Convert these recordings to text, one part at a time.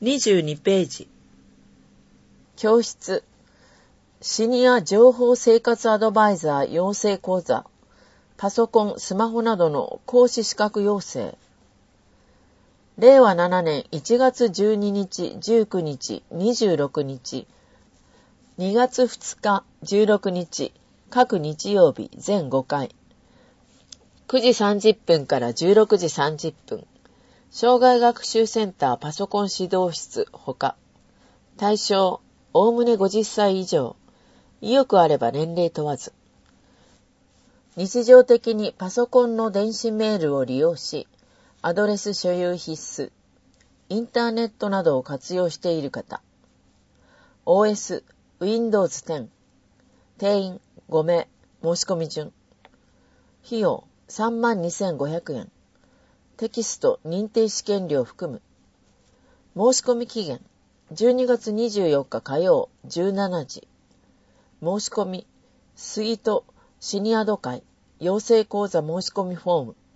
22ページ。 教室。シニア情報生活アドバイザー養成講座。パソコン、スマホなどの講師資格養成。令和7年1月12日、19日、26日、2月2日、16日、各日曜日全5回。9時30分から16時30分。障害学習センターパソコン指導室ほか。対象、おおむね50歳以上。意欲あれば年齢問わず。日常的にパソコンの電子メールを利用し、アドレス所有必須。インターネットなどを活用している方。OS、Windows 10。定員5名。申し込み順。費用32,500円。テキスト認定試験料含む。申し込み期限12月24日火曜17時。申し込み杉戸シニアド会養成講座申し込みフォーム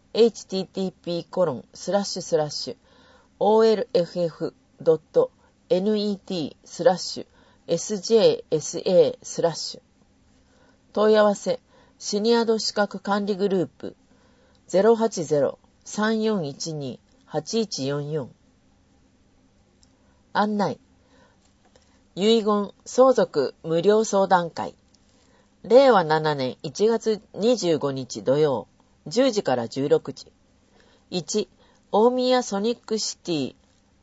http://olff.net/sjsa/ 問い合わせシニアド資格管理グループ 080-3412-8144 案内遺言相続無料相談会令和7年1月25日土曜10時から16時1大宮ソニックシティ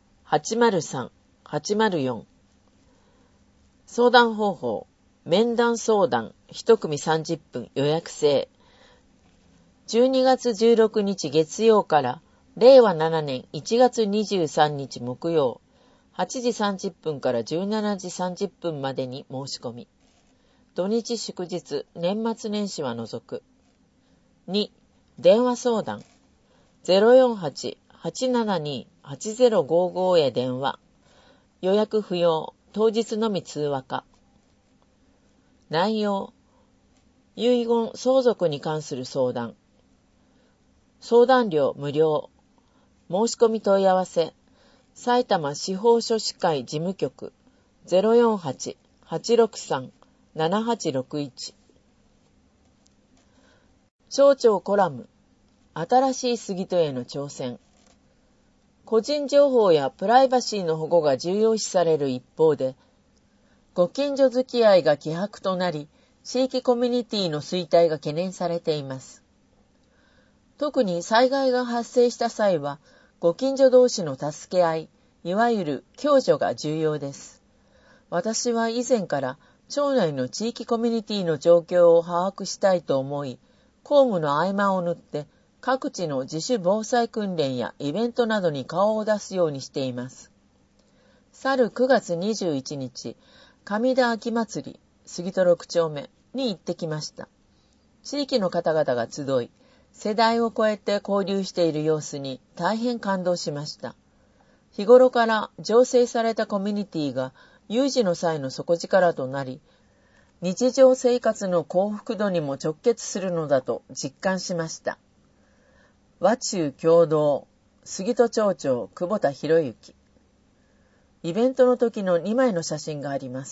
803-804 相談方法面談相談1組30分予約制12月16日月曜から令和7年1月23日木曜8時30分から17時30分までに申し込み。土日祝日、年末年始は除く。2、電話相談。048-872-8055 へ電話。予約不要、当日のみ通話か。内容。遺言相続に関する相談。相談料無料。申し込み問い合わせ。埼玉司法書士会事務局 048-863-7861 省庁コラム新しい杉戸への挑戦個人情報やプライバシーの保護が重要視される一方でご近所付き合いが希薄となり地域コミュニティの衰退が懸念されています。特に災害が発生した際はご近所同士の助け合い、いわゆる共助が重要です。私は以前から町内の地域コミュニティの状況を把握したいと思い、公務の合間を縫って各地の自主防災訓練やイベントなどに顔を出すようにしています。去る9月21日、上田秋祭り、杉戸6丁目に行ってきました。地域の方々が集い、世代を超えて交流している様子に大変感動しました。日頃から醸成されたコミュニティが有事の際の底力となり、日常生活の幸福度にも直結するのだと実感しました。和中共同、杉戸町長久保田博之。イベントの時の2枚の写真があります。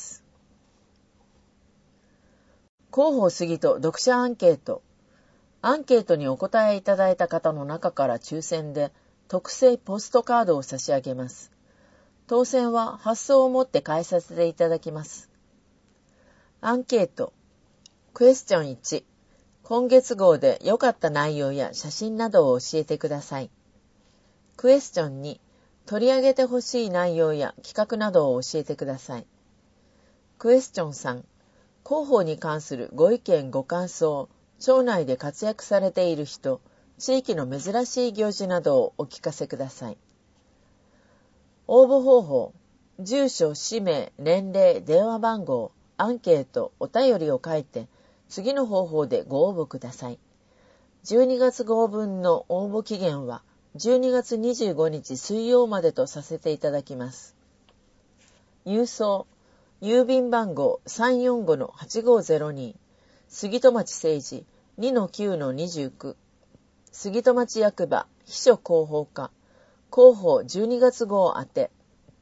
広報杉戸読者アンケート。アンケートにお答えいただいた方の中から抽選で特製ポストカードを差し上げます。当選は発送をもって返させていただきます。アンケート。クエスチョン1。今月号で良かった内容や写真などを教えてください。クエスチョン2。取り上げてほしい内容や企画などを教えてください。クエスチョン3。広報に関するご意見ご感想。町内で活躍されている人、地域の珍しい行事などをお聞かせください。応募方法、住所、氏名、年齢、電話番号、アンケート、お便りを書いて、次の方法でご応募ください。12月号分の応募期限は、12月25日水曜までとさせていただきます。郵送、郵便番号 345-8502杉戸町政治 2-9-29 杉戸町役場秘書広報課広報12月号宛て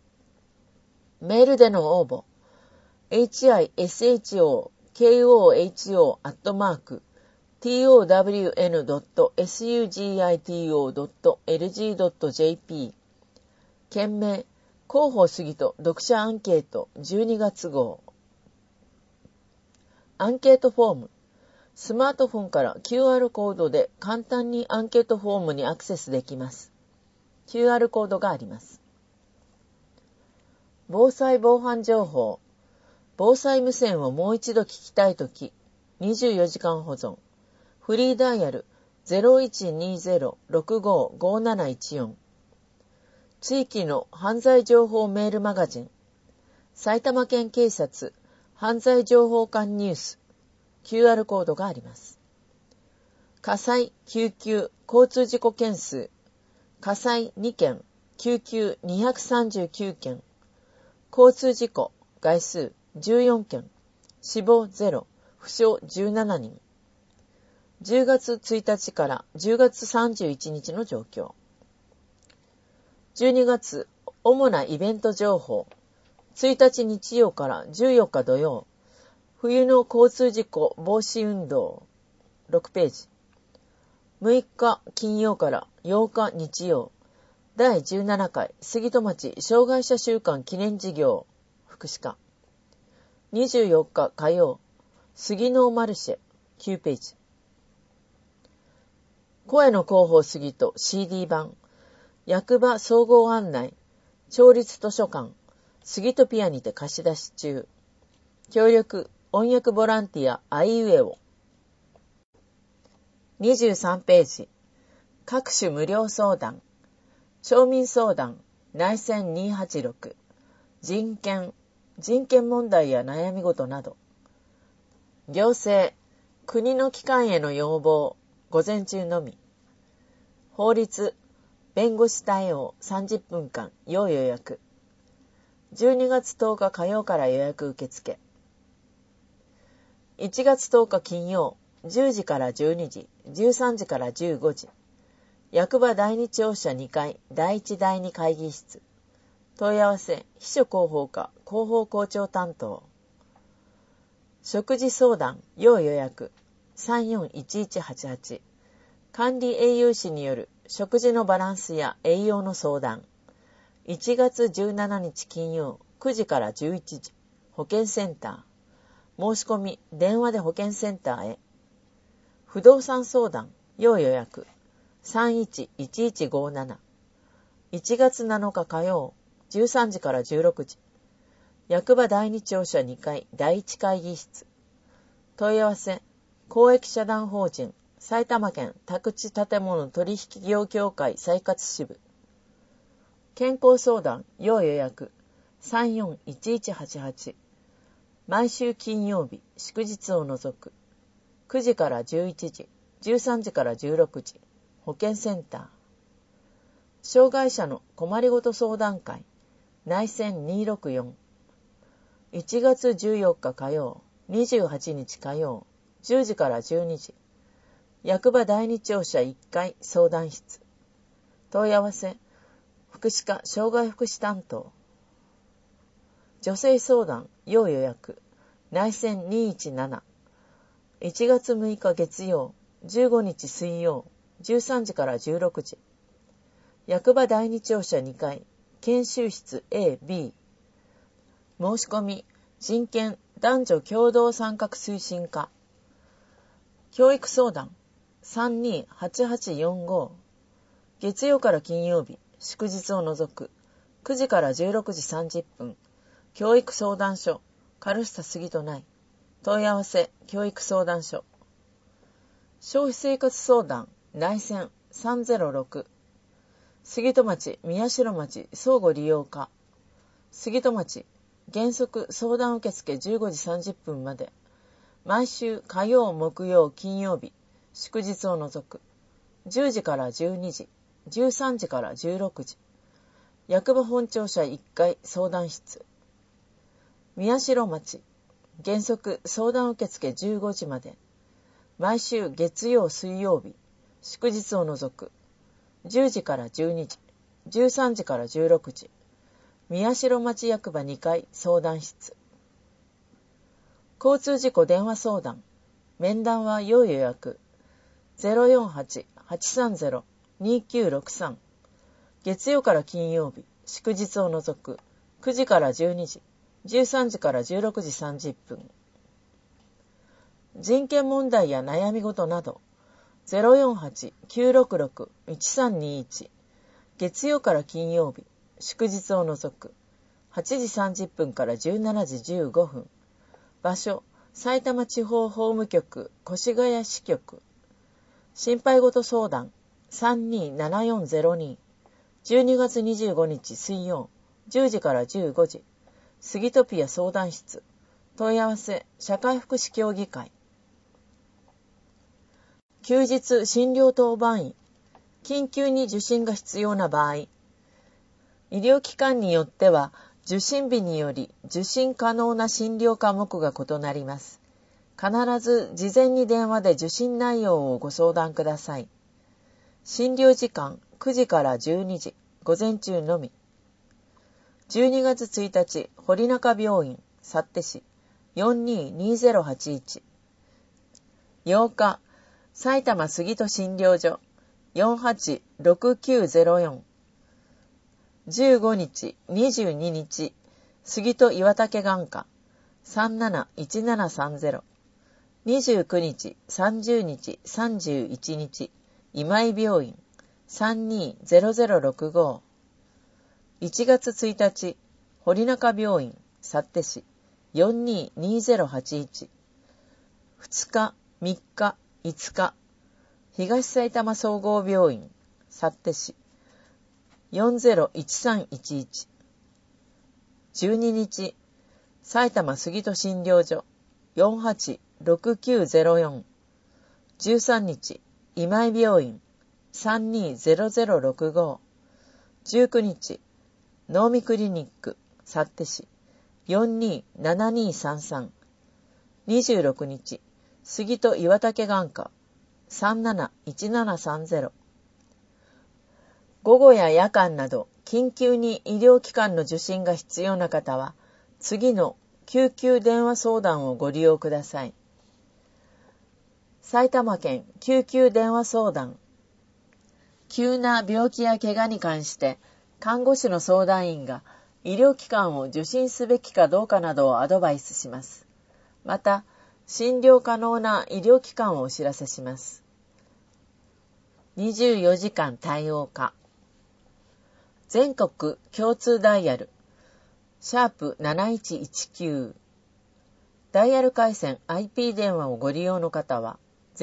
メールでの応募。hishown.town.sugito.lg.jp 件名、広報杉戸読者アンケート12月号。アンケートフォーム。スマートフォンから QR コードで簡単にアンケートフォームにアクセスできます。QR コードがあります。防災防犯情報。防災無線をもう一度聞きたいとき、24時間保存。フリーダイヤル 0120-655714。地域の犯罪情報メールマガジン。埼玉県警察犯罪情報館ニュース。QR コードがあります。火災、救急、交通事故件数。火災2件、救急239件。交通事故、概数14件、死亡0、負傷17人。10月1日から10月31日の状況。12月、主なイベント情報。1日日曜から14日土曜。冬の交通事故防止運動。6ページ。6日金曜から8日日曜。第17回杉戸町障害者週間記念事業福祉課。24日火曜、杉野マルシェ、9ページ。声の広報杉戸 CD 版、役場総合案内、町立図書館、杉戸ピアにて貸し出し中。協力、音訳ボランティア、あいうえお。23ページ。各種無料相談、町民相談、内戦286、人権問題や悩み事など。行政、国の機関への要望、午前中のみ。法律、弁護士対応30分間、要予約。12月10日火曜から予約受付。1月10日金曜、10時から12時、13時から15時。役場第二庁舎2階、第1第2会議室。問い合わせ、秘書広報課、広報校長担当。食事相談、要予約、341188。管理栄養士による食事のバランスや栄養の相談。1月17日金曜、9時から11時。保健センター。申し込み、電話で保健センターへ。不動産相談、要予約、311157。1月7日火曜、13時から16時。役場第二庁舎2階第1会議室。問い合わせ、公益社団法人埼玉県宅地建物取引業協会再活支部。健康相談要予約341188。毎週金曜日祝日を除く9時から11時、13時から16時。保健センター。障害者の困りごと相談会内戦264。1月14日火曜、28日火曜、10時から12時。役場第二庁舎1階相談室。問い合わせ、福祉課障害福祉担当。女性相談要予約内戦217。1月6日月曜、15日水曜、13時から16時。役場第二庁舎2階研修室 A、B。申し込み、人権男女共同参画推進課。教育相談328845。月曜から金曜日、祝日を除く9時から16時30分。教育相談所、カルスタ杉戸内。問い合わせ、教育相談所。消費生活相談内戦306。杉戸町、宮代町相互利用課。杉戸町、原則相談受付15時30分まで。毎週火曜、木曜、金曜日、祝日を除く10時から12時、13時から16時。役場本庁舎1階相談室。宮代町、原則相談受付15時まで。毎週月曜、水曜日、祝日を除く10時から12時、13時から16時。 宮代町役場2階相談室。交通事故電話相談。面談は要予約。048-830-2963。月曜から金曜日、祝日を除く。9時から12時、13時から16時30分。人権問題や悩み事など。048-966-1321。月曜から金曜日、祝日を除く。8時30分から17時15分。場所、埼玉地方法務局越谷支局。心配事相談 327402。12月25日水曜、10時から15時。スギトピア相談室。問い合わせ、社会福祉協議会。休日診療当番医。緊急に受診が必要な場合。医療機関によっては、受診日により受診可能な診療科目が異なります。必ず事前に電話で受診内容をご相談ください。診療時間9時から12時、午前中のみ。12月1日、堀中病院、幸手市、422081。8日、埼玉杉戸診療所、486904。15日、22日、杉戸岩竹眼科、371730。29日、30日、31日、今井病院、320065。1月1日、堀中病院、幸手市、422081。2日、3日、5日、東埼玉総合病院、幸手市、401311。12日、埼玉杉戸診療所、486904。13日、今井病院、320065。19日、能見クリニック、幸手市、427233。26日、杉戸岩竹眼科、371730。午後や夜間など緊急に医療機関の受診が必要な方は、次の救急電話相談をご利用ください。埼玉県救急電話相談。急な病気や怪我に関して看護師の相談員が医療機関を受診すべきかどうかなどをアドバイスします。また、診療可能な医療機関をお知らせします。24時間対応課。全国共通ダイヤル。#7119。ダイヤル回線 IP 電話をご利用の方は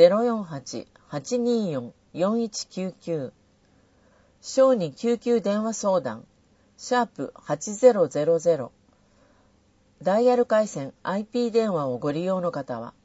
048-824-4199。小児救急電話相談。#8000。ダイヤル回線 IP 電話をご利用の方は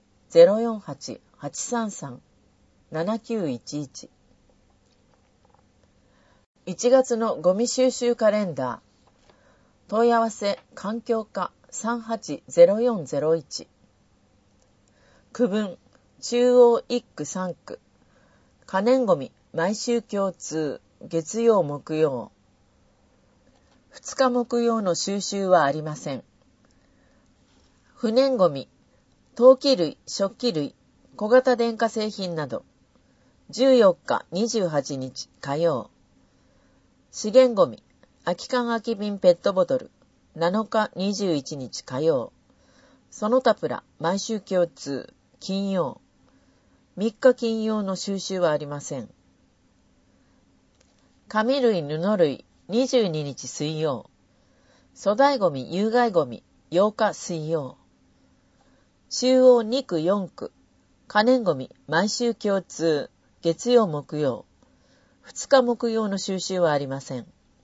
048-833-7911。1月のゴミ収集カレンダー。問い合わせ環境課380401。区分中央1区3区。可燃ゴミ毎週共通月曜木曜。2日木曜の収集はありません。不燃ゴミ陶器類、食器類、小型電化製品など。14日、28日火曜。資源ゴミ空き缶空き瓶ペットボトル7日21日火曜。その他プラ毎週共通金曜。3日金曜の収集はありません。紙類布類22日水曜。粗大ゴミ有害ゴミ8日水曜。中央2区4区可燃ゴミ毎週共通月曜木曜。2日木曜の収集はありません。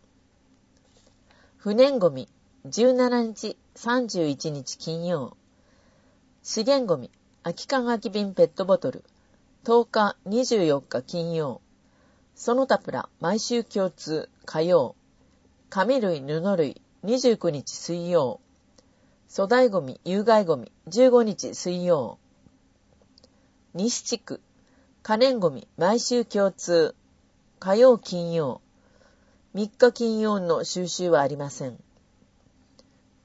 不燃ゴミ17日31日金曜。資源ゴミ空き缶空き瓶ペットボトル10日24日金曜。その他プラ毎週共通火曜。紙類布類29日水曜。粗大ゴミ有害ゴミ15日水曜。西地区可燃ゴミ毎週共通火曜金曜。3日金曜の収集はありません。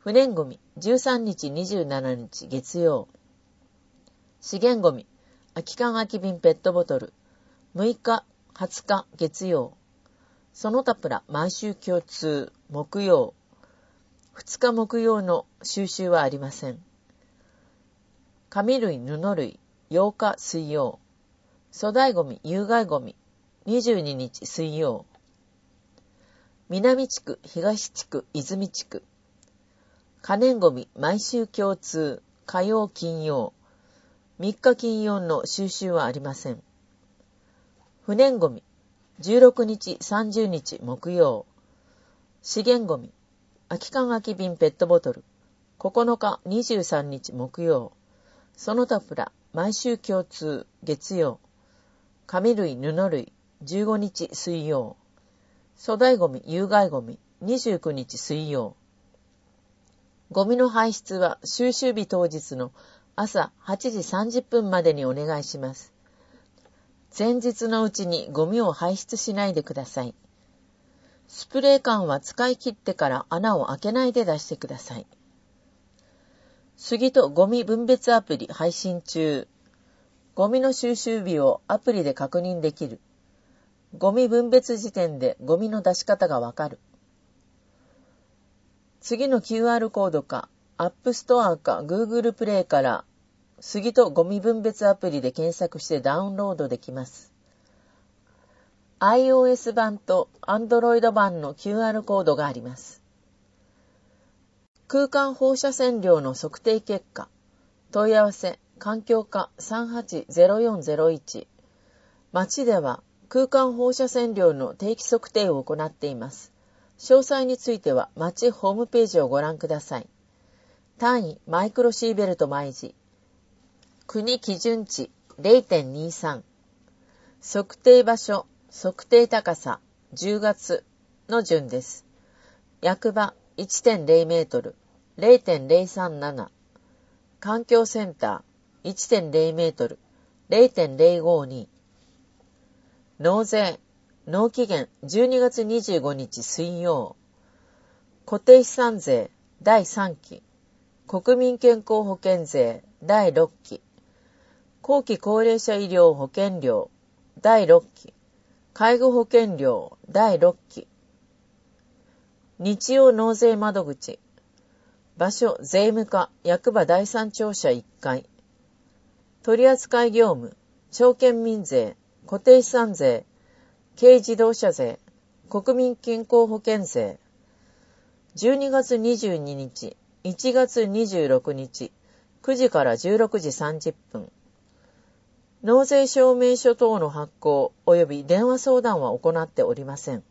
不燃ごみ13日27日月曜。資源ごみ空き缶空き瓶ペットボトル6日20日月曜。その他プラ毎週共通木曜。2日木曜の収集はありません。紙類布類8日水曜。粗大ごみ有害ごみ22日水曜。南地区東地区泉地区可燃ごみ毎週共通火曜金曜。3日金曜の収集はありません。不燃ごみ16日30日木曜。資源ごみ空き缶空き瓶ペットボトル9日23日木曜。その他プラ毎週共通月曜。紙類布類15日水曜。粗大ごみ有害ごみ29日水曜。ゴミの排出は収集日当日の朝8時30分までにお願いします。前日のうちにゴミを排出しないでください。スプレー缶は使い切ってから穴を開けないで出してください。杉戸ゴミ分別アプリ配信中。ゴミの収集日をアプリで確認できる。ゴミ分別時点でゴミの出し方がわかる。次の QR コードか App Store か Google プレイから杉戸ゴミ分別アプリで検索してダウンロードできます。iOS 版と Android 版の QR コードがあります。空間放射線量の測定結果。問い合わせ環境課 380401。町では空間放射線量の定期測定を行っています。詳細については町ホームページをご覧ください。単位マイクロシーベルト毎時。国基準値 0.23。測定場所、測定高さ10月の順です。役場 1.0 メートル 0.037。環境センター 1.0 メートル 0.052。納税、納期限12月25日水曜。固定資産税第3期。国民健康保険税第6期。後期高齢者医療保険料第6期。介護保険料第6期。日曜納税窓口。場所税務課役場第3庁舎1階。取扱業務、証券民税、固定資産税、軽自動車税、国民健康保険税。12月22日、1月26日、9時から16時30分。納税証明書等の発行及び電話相談は行っておりません。